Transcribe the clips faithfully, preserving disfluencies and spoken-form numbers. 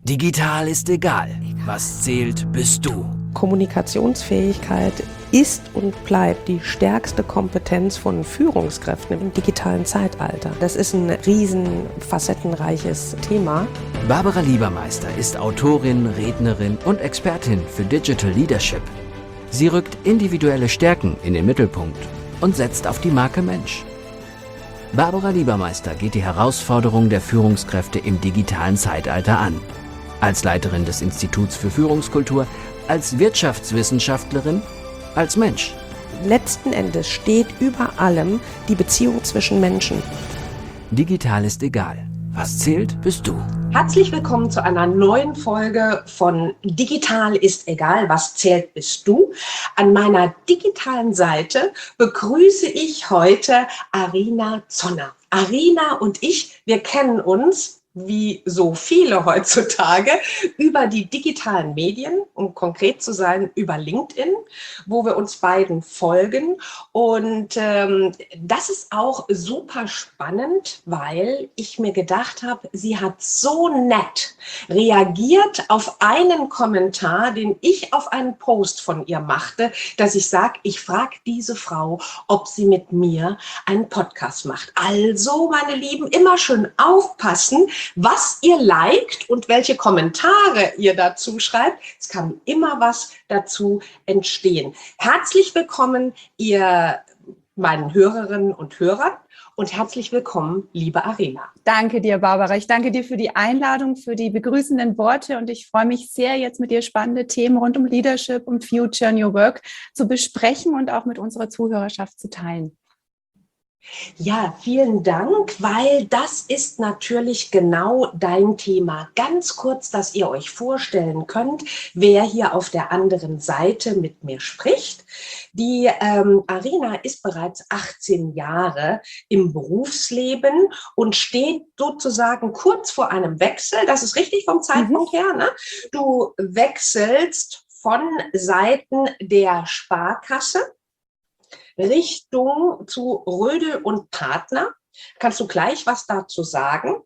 Digital ist egal. Was zählt, bist du. Kommunikationsfähigkeit ist und bleibt die stärkste Kompetenz von Führungskräften im digitalen Zeitalter. Das ist ein riesen facettenreiches Thema. Barbara Liebermeister ist Autorin, Rednerin und Expertin für Digital Leadership. Sie rückt individuelle Stärken in den Mittelpunkt und setzt auf die Marke Mensch. Barbara Liebermeister geht die Herausforderungen der Führungskräfte im digitalen Zeitalter an. Als Leiterin des Instituts für Führungskultur, als Wirtschaftswissenschaftlerin, als Mensch. Letzten Endes steht über allem die Beziehung zwischen Menschen. Digital ist egal. Was zählt, bist du. Herzlich willkommen zu einer neuen Folge von Digital ist egal, was zählt, bist du. An meiner digitalen Seite begrüße ich heute Arina Zonner. Arina und ich, wir kennen uns, wie so viele heutzutage, über die digitalen Medien, um konkret zu sein, über LinkedIn, wo wir uns beiden folgen. Und ähm, das ist auch super spannend, weil ich mir gedacht habe, sie hat so nett reagiert auf einen Kommentar, den ich auf einen Post von ihr machte, dass ich sage, ich frage diese Frau, ob sie mit mir einen Podcast macht. Also, meine Lieben, immer schön aufpassen, was ihr liked und welche Kommentare ihr dazu schreibt. Es kann immer was dazu entstehen. Herzlich willkommen, ihr meinen Hörerinnen und Hörern, und herzlich willkommen, liebe Arina. Danke dir, Barbara. Ich danke dir für die Einladung, für die begrüßenden Worte, und ich freue mich sehr, jetzt mit dir spannende Themen rund um Leadership und Future New Work zu besprechen und auch mit unserer Zuhörerschaft zu teilen. Ja, vielen Dank, weil das ist natürlich genau dein Thema. Ganz kurz, dass ihr euch vorstellen könnt, wer hier auf der anderen Seite mit mir spricht. Die ähm, Arina ist bereits achtzehn Jahre im Berufsleben und steht sozusagen kurz vor einem Wechsel. Das ist richtig vom Zeitpunkt mhm. her, ne? Du wechselst von Seiten der Sparkasse Richtung zu Rödel und Partner. Kannst du gleich was dazu sagen?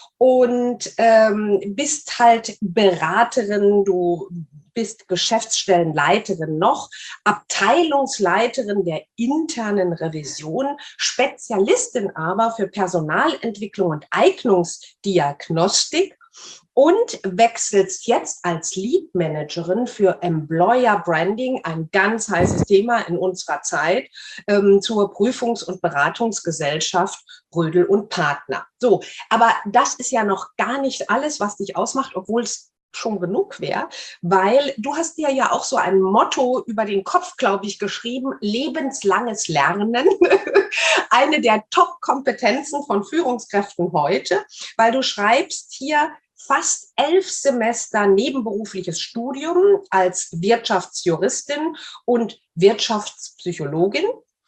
Und ähm, bist halt Beraterin, du bist Geschäftsstellenleiterin noch, Abteilungsleiterin der internen Revision, Spezialistin aber für Personalentwicklung und Eignungsdiagnostik. Und wechselst jetzt als Lead Managerin für Employer Branding, ein ganz heißes Thema in unserer Zeit, ähm, zur Prüfungs- und Beratungsgesellschaft Rödel und Partner. So, aber das ist ja noch gar nicht alles, was dich ausmacht, obwohl es schon genug wäre, weil du hast dir ja auch so ein Motto über den Kopf, glaube ich, geschrieben: lebenslanges Lernen. Eine der Top-Kompetenzen von Führungskräften heute, weil du schreibst hier: fast elf Semester nebenberufliches Studium als Wirtschaftsjuristin und Wirtschaftspsychologin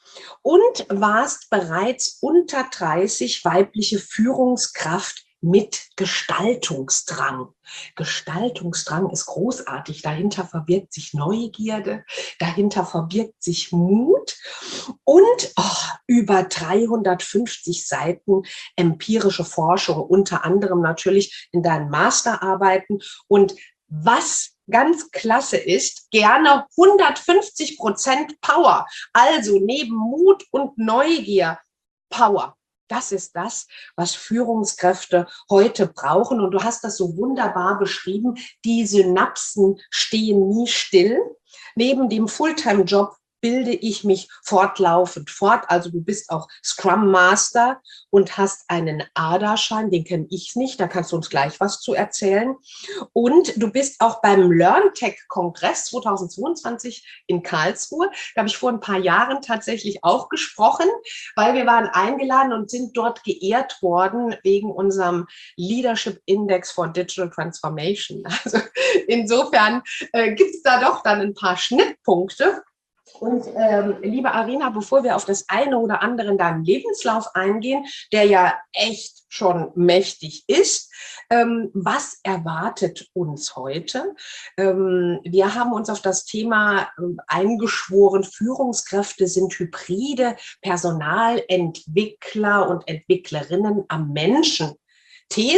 und warst bereits unter dreißig weibliche Führungskraft mit Gestaltungsdrang. Gestaltungsdrang ist großartig. Dahinter verbirgt sich Neugierde, dahinter verbirgt sich Mut und oh, über dreihundertfünfzig Seiten empirische Forschung, unter anderem natürlich in deinen Masterarbeiten. Und was ganz klasse ist, gerne hundertfünfzig Prozent Power. Also neben Mut und Neugier Power. Das ist das, was Führungskräfte heute brauchen. Und du hast das so wunderbar beschrieben. Die Synapsen stehen nie still. Neben dem Fulltime-Job bilde ich mich fortlaufend fort. Also du bist auch Scrum Master und hast einen A D A-Schein, den kenne ich nicht, da kannst du uns gleich was zu erzählen. Und du bist auch beim LearnTech-Kongress zweitausendzweiundzwanzig in Karlsruhe. Da habe ich vor ein paar Jahren tatsächlich auch gesprochen, weil wir waren eingeladen und sind dort geehrt worden wegen unserem Leadership Index for Digital Transformation. Also insofern äh, gibt es da doch dann ein paar Schnittpunkte. Und ähm, liebe Arina, bevor wir auf das eine oder andere in deinem Lebenslauf eingehen, der ja echt schon mächtig ist, ähm, was erwartet uns heute? Ähm, wir haben uns auf das Thema ähm, eingeschworen, Führungskräfte sind hybride Personalentwickler und Entwicklerinnen am Menschen. These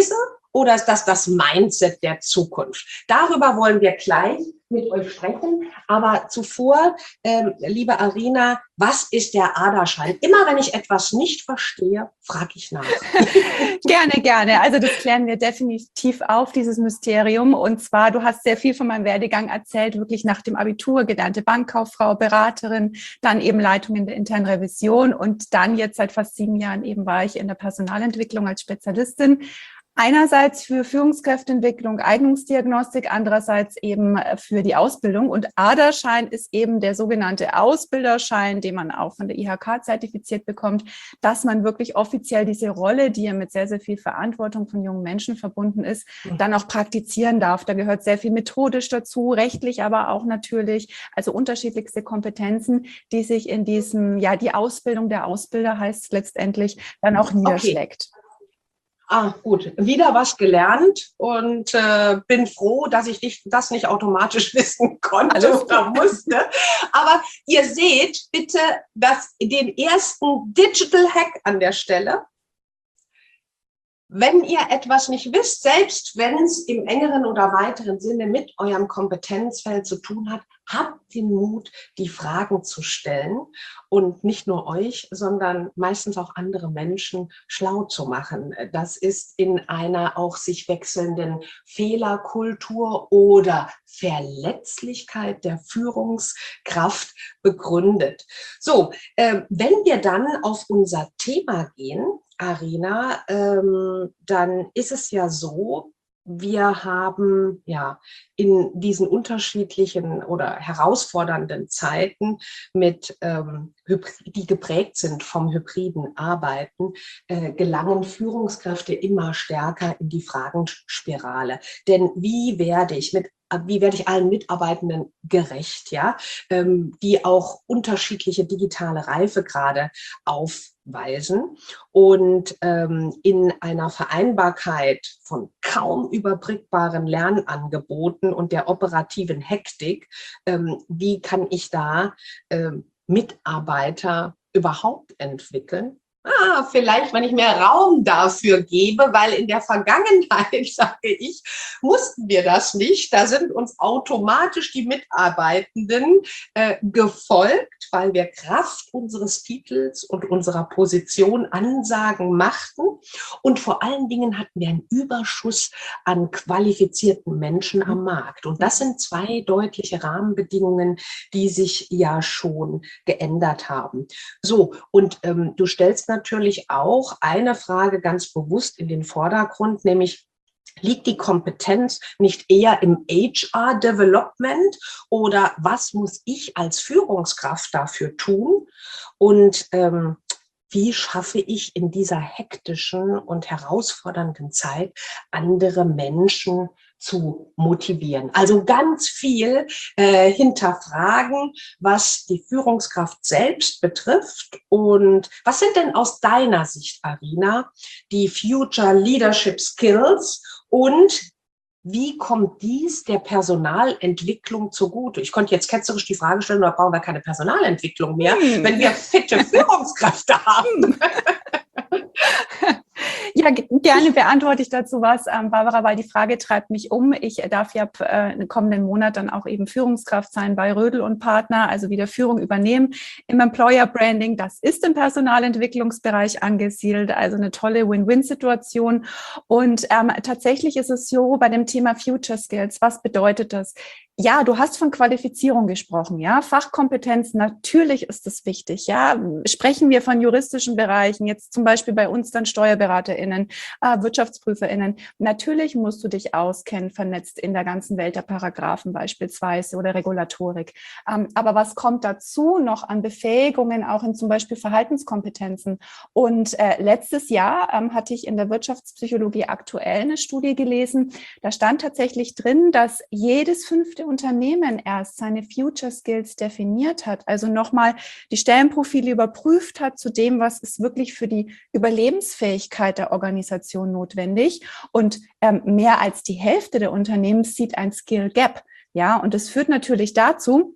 oder ist das das Mindset der Zukunft? Darüber wollen wir gleich mit euch sprechen. Aber zuvor, ähm, liebe Arina, was ist der Aderschein? Immer wenn ich etwas nicht verstehe, frage ich nach. Gerne, gerne. Also das klären wir definitiv auf, dieses Mysterium. Und zwar, du hast sehr viel von meinem Werdegang erzählt, wirklich nach dem Abitur, gelernte Bankkauffrau, Beraterin, dann eben Leitung in der internen Revision und dann jetzt seit fast sieben Jahren eben war ich in der Personalentwicklung als Spezialistin. Einerseits für Führungskräfteentwicklung, Eignungsdiagnostik, andererseits eben für die Ausbildung. Und Aderschein ist eben der sogenannte Ausbilderschein, den man auch von der I H K zertifiziert bekommt, dass man wirklich offiziell diese Rolle, die ja mit sehr, sehr viel Verantwortung von jungen Menschen verbunden ist, dann auch praktizieren darf. Da gehört sehr viel methodisch dazu, rechtlich aber auch natürlich, also unterschiedlichste Kompetenzen, die sich in diesem, ja, die Ausbildung der Ausbilder heißt letztendlich, dann auch niederschlägt. Okay. Ah, gut. Wieder was gelernt und äh, bin froh, dass ich nicht, das nicht automatisch wissen konnte Alles oder musste. Aber ihr seht bitte das, den ersten Digital Hack an der Stelle. Wenn ihr etwas nicht wisst, selbst wenn es im engeren oder weiteren Sinne mit eurem Kompetenzfeld zu tun hat, habt den Mut, die Fragen zu stellen und nicht nur euch, sondern meistens auch andere Menschen schlau zu machen. Das ist in einer auch sich wechselnden Fehlerkultur oder Verletzlichkeit der Führungskraft begründet. So, äh, wenn wir dann auf unser Thema gehen, Arina, ähm, dann ist es ja so, wir haben ja in diesen unterschiedlichen oder herausfordernden Zeiten, mit, ähm, die geprägt sind vom hybriden Arbeiten, äh, gelangen Führungskräfte immer stärker in die Fragenspirale. Denn wie werde ich mit Wie werde ich allen Mitarbeitenden gerecht, ja, ähm, die auch unterschiedliche digitale Reifegrade aufweisen und ähm, in einer Vereinbarkeit von kaum überbrückbaren Lernangeboten und der operativen Hektik, ähm, wie kann ich da ähm, Mitarbeiter überhaupt entwickeln? Ah, vielleicht, wenn ich mehr Raum dafür gebe, weil in der Vergangenheit, sage ich, mussten wir das nicht. Da sind uns automatisch die Mitarbeitenden äh, gefolgt, weil wir Kraft unseres Titels und unserer Position Ansagen machten. Und vor allen Dingen hatten wir einen Überschuss an qualifizierten Menschen am Markt. Und das sind zwei deutliche Rahmenbedingungen, die sich ja schon geändert haben. So, und ähm, du stellst natürlich auch eine Frage ganz bewusst in den Vordergrund, nämlich: Liegt die Kompetenz nicht eher im H R-Development oder was muss ich als Führungskraft dafür tun? Und ähm, wie schaffe ich in dieser hektischen und herausfordernden Zeit, andere Menschen zu motivieren? Also ganz viel äh, hinterfragen, was die Führungskraft selbst betrifft. Und was sind denn aus deiner Sicht, Arina, die Future Leadership Skills und wie kommt dies der Personalentwicklung zugute? Ich konnte jetzt ketzerisch die Frage stellen, da brauchen wir keine Personalentwicklung mehr, hm. wenn wir fitte Führungskräfte haben. Ja, gerne beantworte ich dazu was, ähm, Barbara, weil die Frage treibt mich um. Ich darf ja äh, im kommenden Monat dann auch eben Führungskraft sein bei Rödl und Partner, also wieder Führung übernehmen im Employer Branding. Das ist im Personalentwicklungsbereich angesiedelt, also eine tolle Win-Win-Situation. Und ähm, tatsächlich ist es so bei dem Thema Future Skills. Was bedeutet das? Ja, du hast von Qualifizierung gesprochen, ja, Fachkompetenz, natürlich ist das wichtig, ja. Sprechen wir von juristischen Bereichen, jetzt zum Beispiel bei uns dann SteuerberaterInnen, äh, WirtschaftsprüferInnen, natürlich musst du dich auskennen, vernetzt in der ganzen Welt der Paragraphen beispielsweise oder Regulatorik. Ähm, aber was kommt dazu noch an Befähigungen, auch in zum Beispiel Verhaltenskompetenzen? Und äh, letztes Jahr ähm, hatte ich in der Wirtschaftspsychologie aktuell eine Studie gelesen, da stand tatsächlich drin, dass jedes fünfte Unternehmen erst seine Future Skills definiert hat, also nochmal die Stellenprofile überprüft hat zu dem, was ist wirklich für die Überlebensfähigkeit der Organisation notwendig. Und ähm, mehr als die Hälfte der Unternehmen sieht ein Skill Gap. Ja, und das führt natürlich dazu,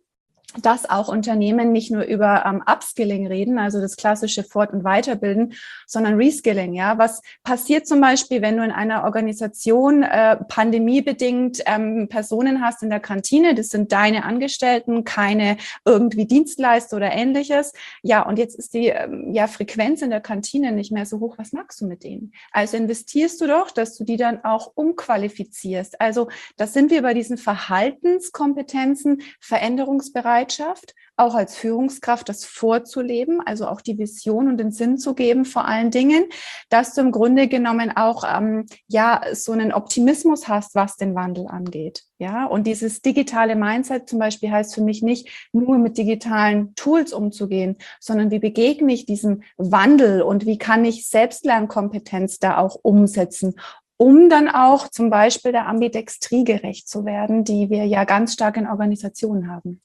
dass auch Unternehmen nicht nur über ähm, Upskilling reden, also das klassische Fort- und Weiterbilden, sondern Reskilling. Ja, was passiert zum Beispiel, wenn du in einer Organisation äh, pandemiebedingt ähm, Personen hast in der Kantine? Das sind deine Angestellten, keine irgendwie Dienstleister oder Ähnliches. Ja, und jetzt ist die ähm, ja Frequenz in der Kantine nicht mehr so hoch. Was machst du mit denen? Also investierst du doch, dass du die dann auch umqualifizierst. Also das sind wir bei diesen Verhaltenskompetenzen, Veränderungsbereitschaft, auch als Führungskraft das vorzuleben, also auch die Vision und den Sinn zu geben, vor allen Dingen, dass du im Grunde genommen auch ähm, ja so einen Optimismus hast, was den Wandel angeht. Ja, und dieses digitale Mindset zum Beispiel heißt für mich nicht nur mit digitalen Tools umzugehen, sondern wie begegne ich diesem Wandel und wie kann ich Selbstlernkompetenz da auch umsetzen, um dann auch zum Beispiel der Ambidextrie gerecht zu werden, die wir ja ganz stark in Organisationen haben.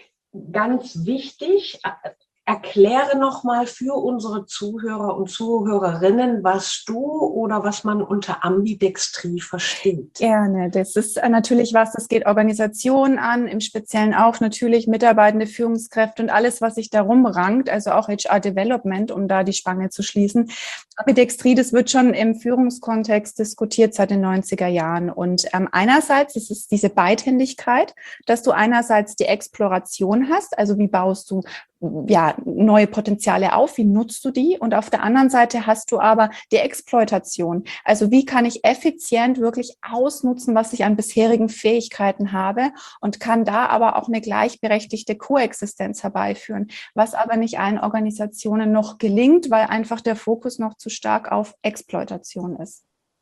Ganz wichtig, erkläre nochmal für unsere Zuhörer und Zuhörerinnen, was du oder was man unter Ambidextrie versteht. Gerne. Das ist natürlich was, das geht Organisationen an, im Speziellen auch natürlich mitarbeitende Führungskräfte und alles, was sich darum rankt, also auch H R-Development, um da die Spange zu schließen. Ambidextrie, das wird schon im Führungskontext diskutiert seit den neunziger Jahren. Und ähm, einerseits ist es diese Beidhändigkeit, dass du einerseits die Exploration hast, also wie baust du ja, neue Potenziale auf, wie nutzt du die? Und auf der anderen Seite hast du aber die Exploitation. Also wie kann ich effizient wirklich ausnutzen, was ich an bisherigen Fähigkeiten habe und kann da aber auch eine gleichberechtigte Koexistenz herbeiführen, was aber nicht allen Organisationen noch gelingt, weil einfach der Fokus noch zu stark auf Exploitation ist.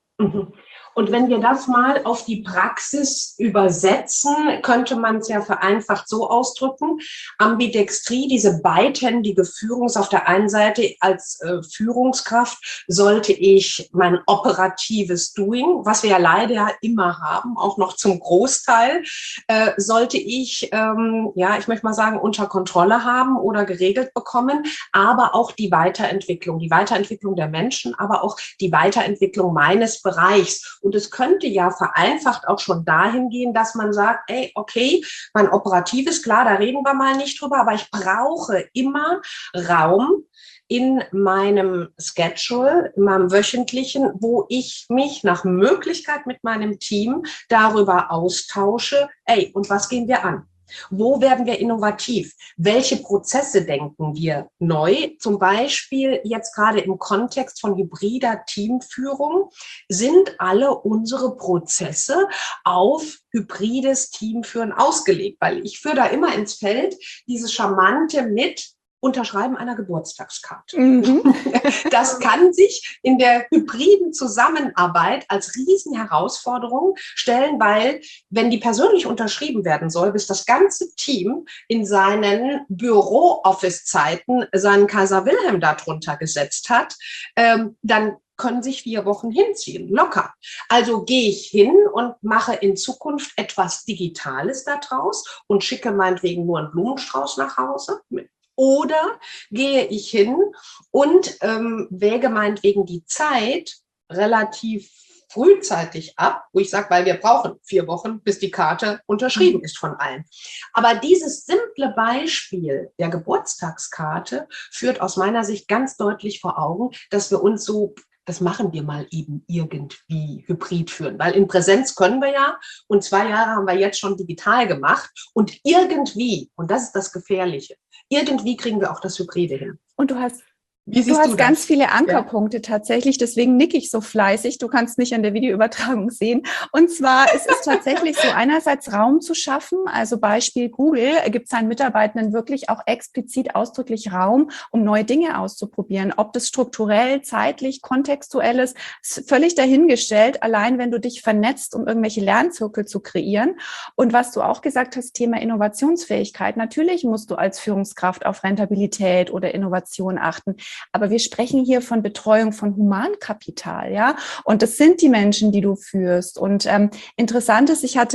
Und wenn wir das mal auf die Praxis übersetzen, könnte man es ja vereinfacht so ausdrücken. Ambidextrie, diese beidhändige Führung, auf der einen Seite als äh, Führungskraft sollte ich mein operatives Doing, was wir ja leider immer haben, auch noch zum Großteil, äh, sollte ich, ähm, ja, ich möchte mal sagen, unter Kontrolle haben oder geregelt bekommen, aber auch die Weiterentwicklung, die Weiterentwicklung der Menschen, aber auch die Weiterentwicklung meines Bereichs. Und es könnte ja vereinfacht auch schon dahin gehen, dass man sagt, ey, okay, mein Operatives, klar, da reden wir mal nicht drüber, aber ich brauche immer Raum in meinem Schedule, in meinem wöchentlichen, wo ich mich nach Möglichkeit mit meinem Team darüber austausche, ey, und was gehen wir an? Wo werden wir innovativ? Welche Prozesse denken wir neu? Zum Beispiel jetzt gerade im Kontext von hybrider Teamführung sind alle unsere Prozesse auf hybrides Teamführen ausgelegt, weil ich führe da immer ins Feld dieses Charmante mit Unterschreiben einer Geburtstagskarte. Mhm. Das kann sich in der hybriden Zusammenarbeit als Riesenherausforderung stellen, weil wenn die persönlich unterschrieben werden soll, bis das ganze Team in seinen Büro-Office-Zeiten seinen Kaiser Wilhelm darunter gesetzt hat, ähm, dann können sich vier Wochen hinziehen, locker. Also gehe ich hin und mache in Zukunft etwas Digitales daraus und schicke meinetwegen nur einen Blumenstrauß nach Hause mit. Oder gehe ich hin und ähm, wäge meinetwegen die Zeit relativ frühzeitig ab, wo ich sage, weil wir brauchen vier Wochen, bis die Karte unterschrieben ist von allen. Aber dieses simple Beispiel der Geburtstagskarte führt aus meiner Sicht ganz deutlich vor Augen, dass wir uns so, das machen wir mal eben irgendwie hybrid führen, weil in Präsenz können wir ja und zwei Jahre haben wir jetzt schon digital gemacht und irgendwie, und das ist das Gefährliche, irgendwie kriegen wir auch das Hybride hin. Und du hast Wie siehst du hast du ganz viele Ankerpunkte ja. tatsächlich, deswegen nicke ich so fleißig. Du kannst mich an der Videoübertragung sehen. Und zwar ist es tatsächlich so, einerseits Raum zu schaffen, also Beispiel Google, gibt seinen Mitarbeitenden wirklich auch explizit ausdrücklich Raum, um neue Dinge auszuprobieren. Ob das strukturell, zeitlich, kontextuell ist, ist völlig dahingestellt, allein wenn du dich vernetzt, um irgendwelche Lernzirkel zu kreieren. Und was du auch gesagt hast, Thema Innovationsfähigkeit. Natürlich musst du als Führungskraft auf Rentabilität oder Innovation achten. Aber wir sprechen hier von Betreuung von Humankapital, ja. Und das sind die Menschen, die du führst. Und ähm, interessant ist, ich hatte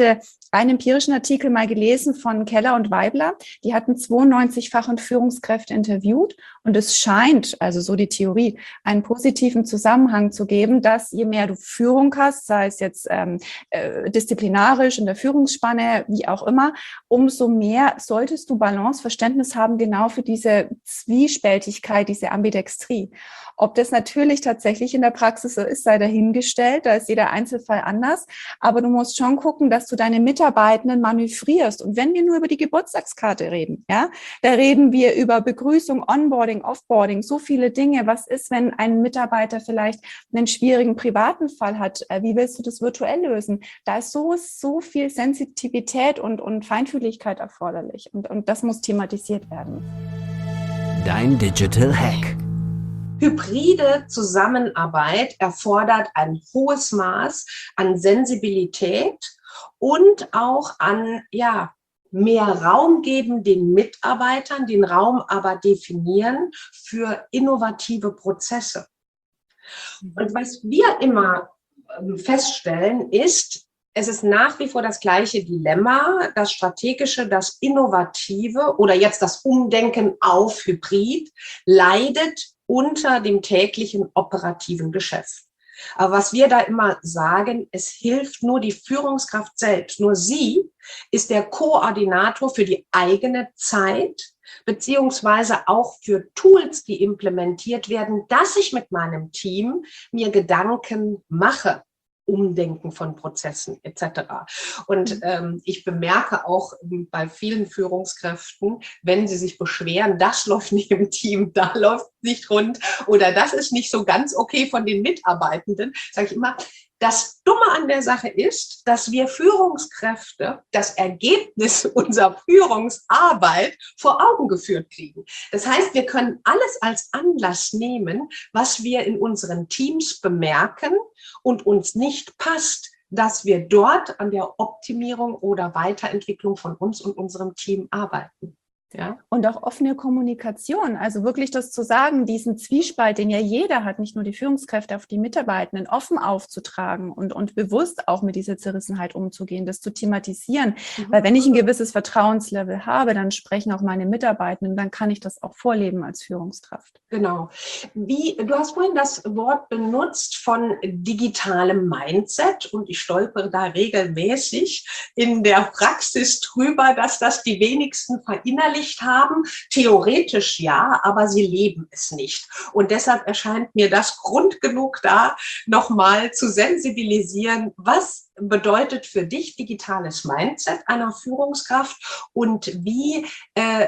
einen empirischen Artikel mal gelesen von Keller und Weibler. Die hatten zweiundneunzig Fach- und Führungskräfte interviewt und es scheint, also so die Theorie, einen positiven Zusammenhang zu geben, dass je mehr du Führung hast, sei es jetzt ähm, äh, disziplinarisch in der Führungsspanne, wie auch immer, umso mehr solltest du Balance, Verständnis haben, genau für diese Zwiespältigkeit, diese Ambidextrie. Ob das natürlich tatsächlich in der Praxis so ist, sei dahingestellt, da ist jeder Einzelfall anders, aber du musst schon gucken, dass du deine Mitarbeitenden manövrierst. Und wenn wir nur über die Geburtstagskarte reden, ja, da reden wir über Begrüßung, Onboarding, Offboarding, so viele Dinge. Was ist, wenn ein Mitarbeiter vielleicht einen schwierigen privaten Fall hat? Wie willst du das virtuell lösen? Da ist so, so viel Sensitivität und, und Feinfühligkeit erforderlich. Und, und das muss thematisiert werden. Dein Digital Hack. Hybride Zusammenarbeit erfordert ein hohes Maß an Sensibilität und auch an, ja, mehr Raum geben den Mitarbeitern, den Raum aber definieren für innovative Prozesse. Und was wir immer feststellen ist, es ist nach wie vor das gleiche Dilemma, das Strategische, das Innovative oder jetzt das Umdenken auf Hybrid leidet unter dem täglichen operativen Geschäft. Aber was wir da immer sagen, es hilft nur die Führungskraft selbst. Nur sie ist der Koordinator für die eigene Zeit, beziehungsweise auch für Tools, die implementiert werden, dass ich mit meinem Team mir Gedanken mache. Umdenken von Prozessen et cetera. Und ähm, ich bemerke auch bei vielen Führungskräften, wenn sie sich beschweren, das läuft nicht im Team, da läuft nicht rund oder das ist nicht so ganz okay von den Mitarbeitenden, sage ich immer, das Dumme an der Sache ist, dass wir Führungskräfte das Ergebnis unserer Führungsarbeit vor Augen geführt kriegen. Das heißt, wir können alles als Anlass nehmen, was wir in unseren Teams bemerken und uns nicht passt, dass wir dort an der Optimierung oder Weiterentwicklung von uns und unserem Team arbeiten. Ja. Und auch offene Kommunikation, also wirklich das zu sagen, diesen Zwiespalt, den ja jeder hat, nicht nur die Führungskräfte, auf die Mitarbeitenden offen aufzutragen und, und bewusst auch mit dieser Zerrissenheit umzugehen, das zu thematisieren. Mhm. Weil wenn ich ein gewisses Vertrauenslevel habe, dann sprechen auch meine Mitarbeitenden, dann kann ich das auch vorleben als Führungskraft. Genau. Wie, du hast vorhin das Wort benutzt von digitalem Mindset und ich stolpere da regelmäßig in der Praxis drüber, dass das die wenigsten verinnerlichen haben, theoretisch ja, aber sie leben es nicht. Und deshalb erscheint mir das Grund genug da, nochmal zu sensibilisieren, was bedeutet für dich digitales Mindset einer Führungskraft und wie äh,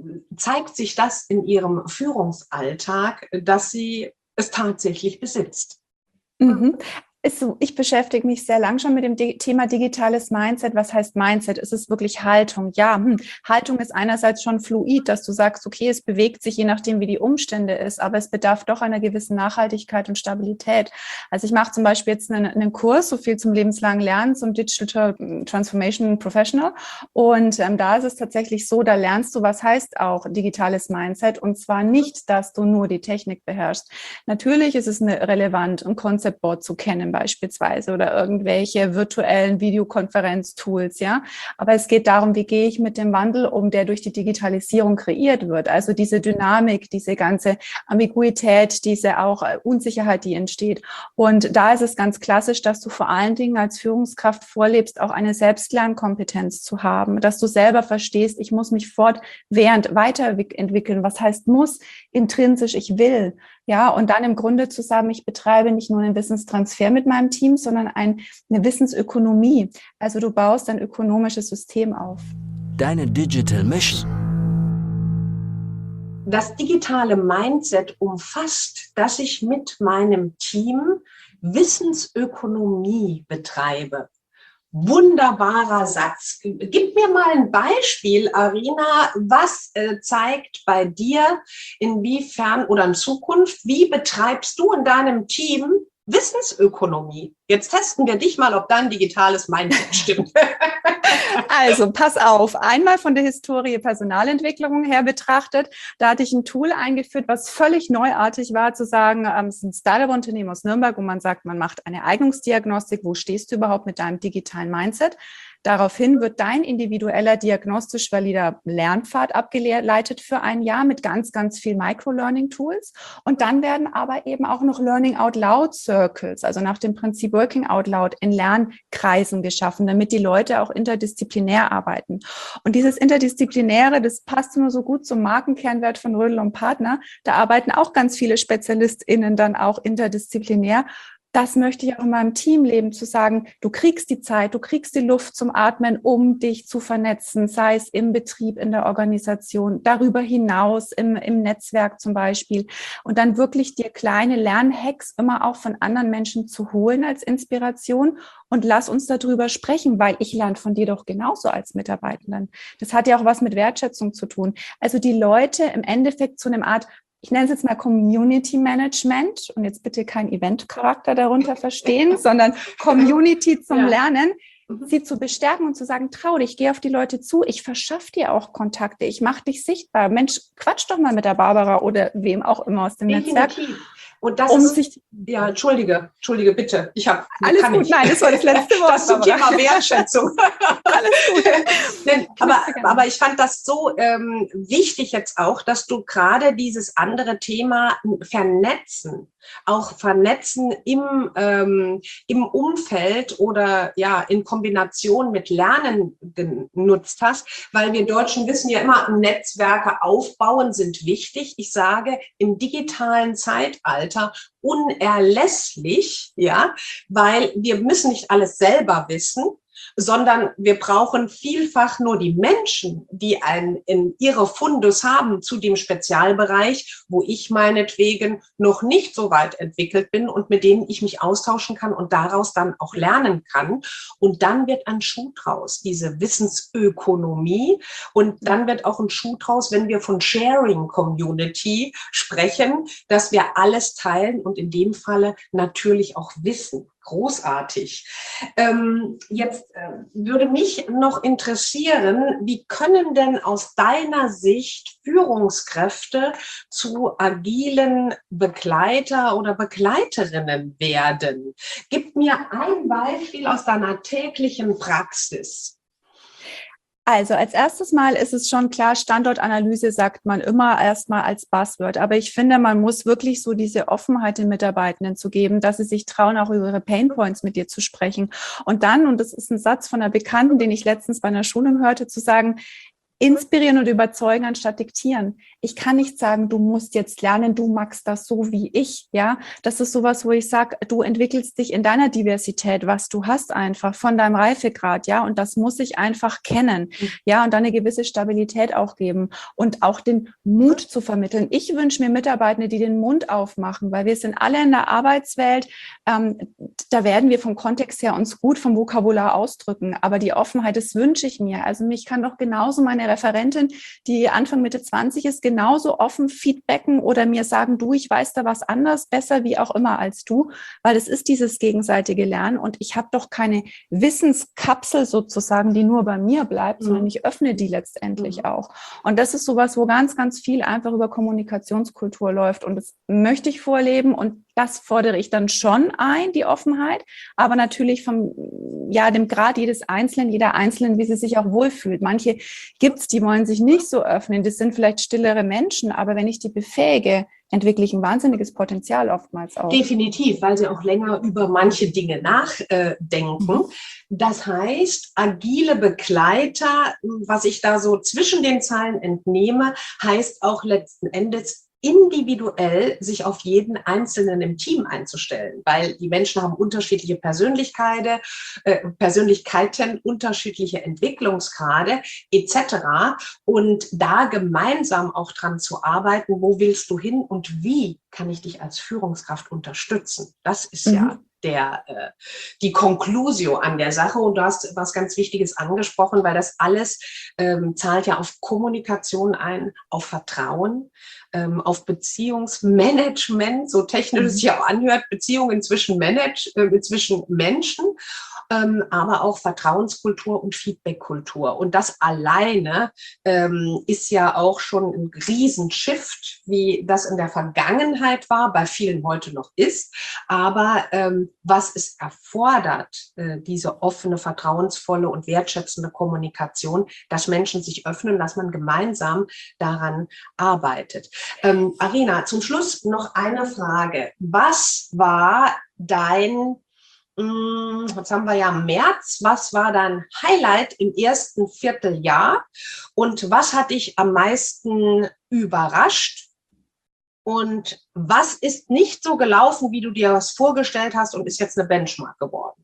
zeigt sich das in ihrem Führungsalltag, dass sie es tatsächlich besitzt? Mhm. Ist so, ich beschäftige mich sehr lang schon mit dem Di- Thema digitales Mindset. Was heißt Mindset? Ist es wirklich Haltung? Ja, hm. Haltung ist einerseits schon fluid, dass du sagst, okay, es bewegt sich je nachdem, wie die Umstände ist, aber es bedarf doch einer gewissen Nachhaltigkeit und Stabilität. Also ich mache zum Beispiel jetzt einen, einen Kurs, so viel zum lebenslangen Lernen, zum Digital Transformation Professional. Und ähm, da ist es tatsächlich so, da lernst du, was heißt auch digitales Mindset. Und zwar nicht, dass du nur die Technik beherrschst. Natürlich ist es eine, relevant, ein Concept-Board zu kennen, beispielsweise oder irgendwelche virtuellen Videokonferenz-Tools, ja. Aber es geht darum, wie gehe ich mit dem Wandel um, der durch die Digitalisierung kreiert wird. Also diese Dynamik, diese ganze Ambiguität, diese auch Unsicherheit, die entsteht. Und da ist es ganz klassisch, dass du vor allen Dingen als Führungskraft vorlebst, auch eine Selbstlernkompetenz zu haben, dass du selber verstehst, ich muss mich fortwährend weiterentwickeln. Was heißt muss? Intrinsisch, ich will. Ja, und dann im Grunde zu sagen, ich betreibe nicht nur einen Wissenstransfer mit meinem Team, sondern ein, eine Wissensökonomie. Also du baust ein ökonomisches System auf. Deine Digital Mission. Das digitale Mindset umfasst, dass ich mit meinem Team Wissensökonomie betreibe. Wunderbarer Satz. Gib mir mal ein Beispiel, Arina. Was äh, zeigt bei dir, inwiefern oder in Zukunft, wie betreibst du in deinem Team Wissensökonomie? Jetzt testen wir dich mal, ob dein digitales Mindset stimmt. Also, pass auf. Einmal von der Historie Personalentwicklung her betrachtet. Da hatte ich ein Tool eingeführt, was völlig neuartig war, zu sagen, ähm, es ist ein Startup-Unternehmen aus Nürnberg, wo man sagt, man macht eine Eignungsdiagnostik. Wo stehst du überhaupt mit deinem digitalen Mindset? Daraufhin wird dein individueller diagnostisch valider Lernpfad abgeleitet für ein Jahr mit ganz, ganz viel Micro-Learning-Tools. Und dann werden aber eben auch noch Learning Out Loud Circles, also nach dem Prinzip Working Out Loud, in Lernkreisen geschaffen, damit die Leute auch interdisziplinär arbeiten. Und dieses Interdisziplinäre, das passt nur so gut zum Markenkernwert von Rödl und Partner. Da arbeiten auch ganz viele SpezialistInnen dann auch interdisziplinär. Das möchte ich auch in meinem Team leben, zu sagen, du kriegst die Zeit, du kriegst die Luft zum Atmen, um dich zu vernetzen, sei es im Betrieb, in der Organisation, darüber hinaus, im, im Netzwerk zum Beispiel. Und dann wirklich dir kleine Lernhacks immer auch von anderen Menschen zu holen als Inspiration. Und lass uns darüber sprechen, weil ich lerne von dir doch genauso als Mitarbeitenden. Das hat ja auch was mit Wertschätzung zu tun. Also die Leute im Endeffekt zu einem Art, ich nenne es jetzt mal Community Management, und jetzt bitte kein Event-Charakter darunter verstehen, sondern Community zum ja. Lernen, sie zu bestärken und zu sagen, trau dich, geh auf die Leute zu, ich verschaffe dir auch Kontakte, ich mache dich sichtbar. Mensch, quatsch doch mal mit der Barbara oder wem auch immer aus dem Definitiv. Netzwerk. Und das um ist, sich, ja, entschuldige, entschuldige, bitte. Ich habe alles gut, ich. Nein, das war das letzte Wort. Das zum Thema Wertschätzung. Alles gut. Denn, aber, aber ich fand das so ähm, wichtig jetzt auch, dass du gerade dieses andere Thema Vernetzen, auch Vernetzen im, ähm, im Umfeld oder ja in Kombination mit Lernen genutzt hast, weil wir Deutschen wissen ja immer, Netzwerke aufbauen sind wichtig. Ich sage, im digitalen Zeitalter unerlässlich, ja, weil wir müssen nicht alles selber wissen, sondern wir brauchen vielfach nur die Menschen, die ein, in ihre Fundus haben zu dem Spezialbereich, wo ich meinetwegen noch nicht so weit entwickelt bin und mit denen ich mich austauschen kann und daraus dann auch lernen kann. Und dann wird ein Schuh draus, diese Wissensökonomie. Und dann wird auch ein Schuh draus, wenn wir von Sharing Community sprechen, dass wir alles teilen und in dem Falle natürlich auch Wissen. Großartig. Ähm, jetzt äh, würde mich noch interessieren, wie können denn aus deiner Sicht Führungskräfte zu agilen Begleiter oder Begleiterinnen werden? Gib mir ein Beispiel aus deiner täglichen Praxis. Also als erstes Mal ist es schon klar, Standortanalyse sagt man immer erstmal als Buzzword. Aber ich finde, man muss wirklich so diese Offenheit den Mitarbeitenden zu geben, dass sie sich trauen, auch über ihre Painpoints mit dir zu sprechen. Und dann, und das ist ein Satz von einer Bekannten, den ich letztens bei einer Schulung hörte, zu sagen, inspirieren und überzeugen anstatt diktieren. Ich kann nicht sagen, du musst jetzt lernen, du magst das so wie ich, ja. Das ist sowas, wo ich sage, du entwickelst dich in deiner Diversität, was du hast einfach von deinem Reifegrad, ja. Und das muss ich einfach kennen, ja. Und dann eine gewisse Stabilität auch geben und auch den Mut zu vermitteln. Ich wünsche mir Mitarbeitende, die den Mund aufmachen, weil wir sind alle in der Arbeitswelt, ähm, da werden wir vom Kontext her uns gut vom Vokabular ausdrücken. Aber die Offenheit, das wünsche ich mir. Also mich kann doch genauso meine Referentin, die Anfang Mitte zwanzig ist, genauso offen feedbacken oder mir sagen, du, ich weiß da was anders, besser, wie auch immer als du, weil es ist dieses gegenseitige Lernen und ich habe doch keine Wissenskapsel sozusagen, die nur bei mir bleibt, mhm. sondern ich öffne die letztendlich mhm. auch. Und das ist sowas, wo ganz, ganz viel einfach über Kommunikationskultur läuft und das möchte ich vorleben und das fordere ich dann schon ein, die Offenheit, aber natürlich vom, ja, dem Grad jedes Einzelnen, jeder Einzelnen, wie sie sich auch wohlfühlt. Manche gibt's, die wollen sich nicht so öffnen, das sind vielleicht stillere Menschen, aber wenn ich die befähige, entwickle ich ein wahnsinniges Potenzial oftmals auch. Definitiv, weil sie auch länger über manche Dinge nachdenken. Mhm. Das heißt, agile Begleiter, was ich da so zwischen den Zeilen entnehme, heißt auch letzten Endes, individuell sich auf jeden Einzelnen im Team einzustellen, weil die Menschen haben unterschiedliche Persönlichkeiten, äh, Persönlichkeiten, unterschiedliche Entwicklungsgrade et cetera. Und da gemeinsam auch dran zu arbeiten, wo willst du hin und wie kann ich dich als Führungskraft unterstützen? Das ist mhm. ja der, äh, die Conclusio an der Sache. Und du hast was ganz Wichtiges angesprochen, weil das alles ähm, zahlt ja auf Kommunikation ein, auf Vertrauen, ähm, auf Beziehungsmanagement, so technisch es sich auch anhört, Beziehungen zwischen, Manage, äh, zwischen Menschen. ähm, aber auch Vertrauenskultur und Feedbackkultur. Und das alleine ähm, ist ja auch schon ein Riesenshift, wie das in der Vergangenheit war, bei vielen heute noch ist. Aber ähm, was es erfordert, äh, diese offene, vertrauensvolle und wertschätzende Kommunikation, dass Menschen sich öffnen, dass man gemeinsam daran arbeitet. Ähm, Arina, zum Schluss noch eine Frage. Was war dein, mh, jetzt haben wir ja März, was war dein Highlight im ersten Vierteljahr und was hat dich am meisten überrascht? Und was ist nicht so gelaufen, wie du dir was vorgestellt hast und ist jetzt eine Benchmark geworden?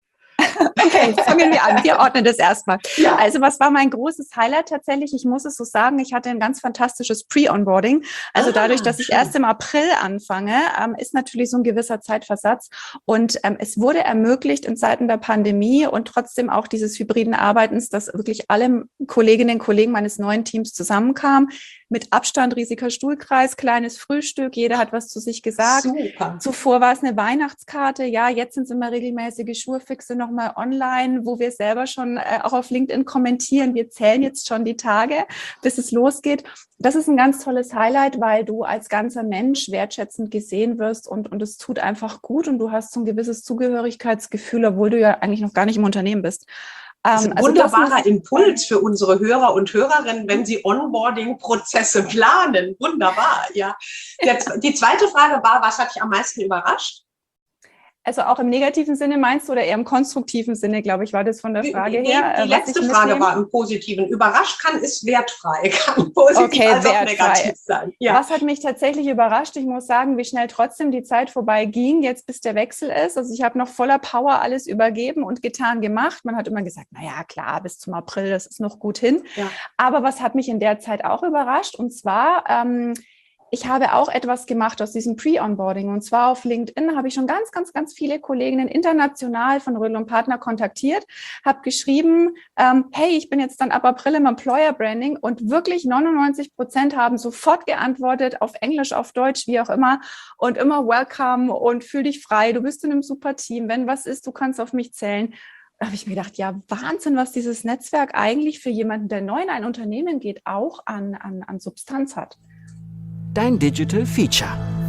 Okay, fangen wir an. Wir ordnen das erstmal. Ja. Also was war mein großes Highlight tatsächlich? Ich muss es so sagen, ich hatte ein ganz fantastisches Pre-Onboarding. Also Ah, dadurch, dass ich schön. erst im April anfange, ähm, ist natürlich so ein gewisser Zeitversatz. Und ähm, es wurde ermöglicht in Zeiten der Pandemie und trotzdem auch dieses hybriden Arbeitens, dass wirklich alle Kolleginnen und Kollegen meines neuen Teams zusammenkamen. Mit Abstand, riesiger Stuhlkreis, kleines Frühstück, jeder hat was zu sich gesagt. Super. Zuvor war es eine Weihnachtskarte, ja, jetzt sind es immer regelmäßige Schurfixe nochmal online, wo wir selber schon äh, auch auf LinkedIn kommentieren. Wir zählen jetzt schon die Tage, bis es losgeht. Das ist ein ganz tolles Highlight, weil du als ganzer Mensch wertschätzend gesehen wirst und, und es tut einfach gut und du hast so ein gewisses Zugehörigkeitsgefühl, obwohl du ja eigentlich noch gar nicht im Unternehmen bist. Das ist ein Also das wunderbarer ist- Impuls für unsere Hörer und Hörerinnen, wenn sie Onboarding-Prozesse planen. Wunderbar, ja. Jetzt, die zweite Frage war, was hat dich am meisten überrascht? Also auch im negativen Sinne meinst du oder eher im konstruktiven Sinne, glaube ich, war das von der Frage die, her? Die, äh, die was letzte ich Frage mitnehme? war im Positiven. Überrascht kann ist wertfrei, kann positiv Okay, als auch wertfrei. negativ sein. Ja. Was hat mich tatsächlich überrascht? Ich muss sagen, wie schnell trotzdem die Zeit vorbei ging, jetzt bis der Wechsel ist. Also ich habe noch voller Power alles übergeben und getan, gemacht. Man hat immer gesagt, na ja, klar, bis zum April, das ist noch gut hin. Ja. Aber was hat mich in der Zeit auch überrascht? Und zwar, ähm, ich habe auch etwas gemacht aus diesem Pre-Onboarding. Und zwar auf LinkedIn habe ich schon ganz, ganz, ganz viele Kolleginnen international von Rödl und Partner kontaktiert, habe geschrieben, ähm, hey, ich bin jetzt dann ab April im Employer Branding und wirklich neunundneunzig Prozent haben sofort geantwortet, auf Englisch, auf Deutsch, wie auch immer und immer welcome und fühl dich frei, du bist in einem super Team, wenn was ist, du kannst auf mich zählen. Da habe ich mir gedacht, ja, Wahnsinn, was dieses Netzwerk eigentlich für jemanden, der neu in ein Unternehmen geht, auch an, an, an Substanz hat. Dein Digital Feature.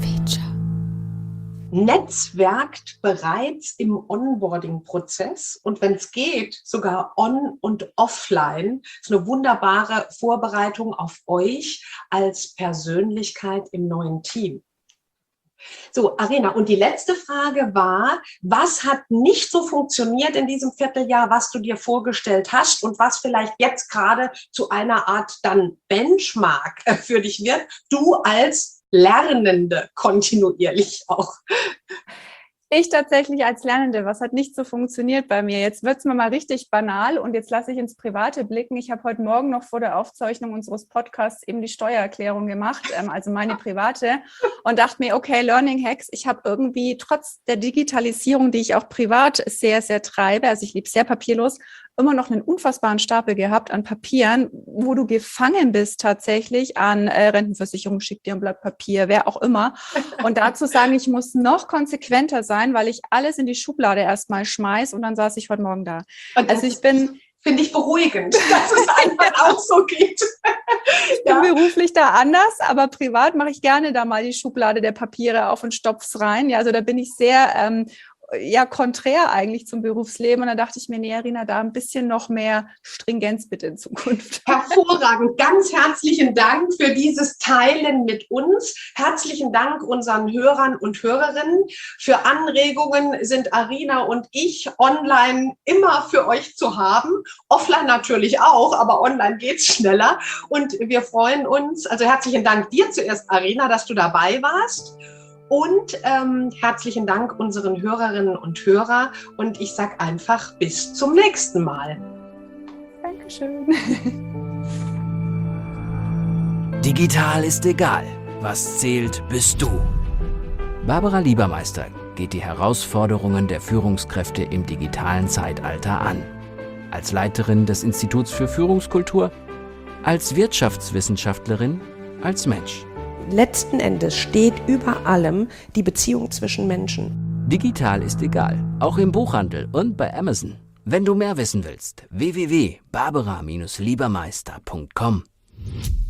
Netzwerkt bereits im Onboarding-Prozess und wenn es geht, sogar on- und offline. Das ist eine wunderbare Vorbereitung auf euch als Persönlichkeit im neuen Team. So, Arina, und die letzte Frage war, was hat nicht so funktioniert in diesem Vierteljahr, was du dir vorgestellt hast und was vielleicht jetzt gerade zu einer Art dann Benchmark für dich wird, du als Lernende kontinuierlich auch? Ich tatsächlich als Lernende, was hat nicht so funktioniert bei mir? Jetzt wird's mir mal richtig banal und jetzt lasse ich ins Private blicken. Ich habe heute Morgen noch vor der Aufzeichnung unseres Podcasts eben die Steuererklärung gemacht, ähm, also meine private, und dachte mir, okay, Learning Hacks, ich habe irgendwie trotz der Digitalisierung, die ich auch privat sehr, sehr treibe, also ich lebe sehr papierlos, immer noch einen unfassbaren Stapel gehabt an Papieren, wo du gefangen bist tatsächlich an äh, Rentenversicherung, schick dir ein Blatt Papier, wer auch immer. Und dazu sagen, ich muss noch konsequenter sein, weil ich alles in die Schublade erstmal schmeiß und dann saß ich heute Morgen da. Und Also ich bin... Finde ich beruhigend, dass es einfach auch so geht. Ich bin beruflich da anders, aber privat mache ich gerne da mal die Schublade der Papiere auf und stopf's rein. Ja, also da bin ich sehr... Ähm, ja, konträr eigentlich zum Berufsleben. Und da dachte ich mir, nee, Arina, da ein bisschen noch mehr Stringenz bitte in Zukunft. Hervorragend. Ganz herzlichen Dank für dieses Teilen mit uns. Herzlichen Dank unseren Hörern und Hörerinnen. Für Anregungen sind Arina und ich online immer für euch zu haben. Offline natürlich auch, aber online geht's schneller. Und wir freuen uns, also herzlichen Dank dir zuerst, Arina, dass du dabei warst. Und ähm, herzlichen Dank unseren Hörerinnen und Hörern. Und ich sage einfach bis zum nächsten Mal. Dankeschön. Digital ist egal. Was zählt, bist du. Barbara Liebermeister geht die Herausforderungen der Führungskräfte im digitalen Zeitalter an. Als Leiterin des Instituts für Führungskultur, als Wirtschaftswissenschaftlerin, als Mensch. Letzten Endes steht über allem die Beziehung zwischen Menschen. Digital ist egal, auch im Buchhandel und bei Amazon. Wenn du mehr wissen willst, w w w punkt barbara Strich liebermeister punkt com.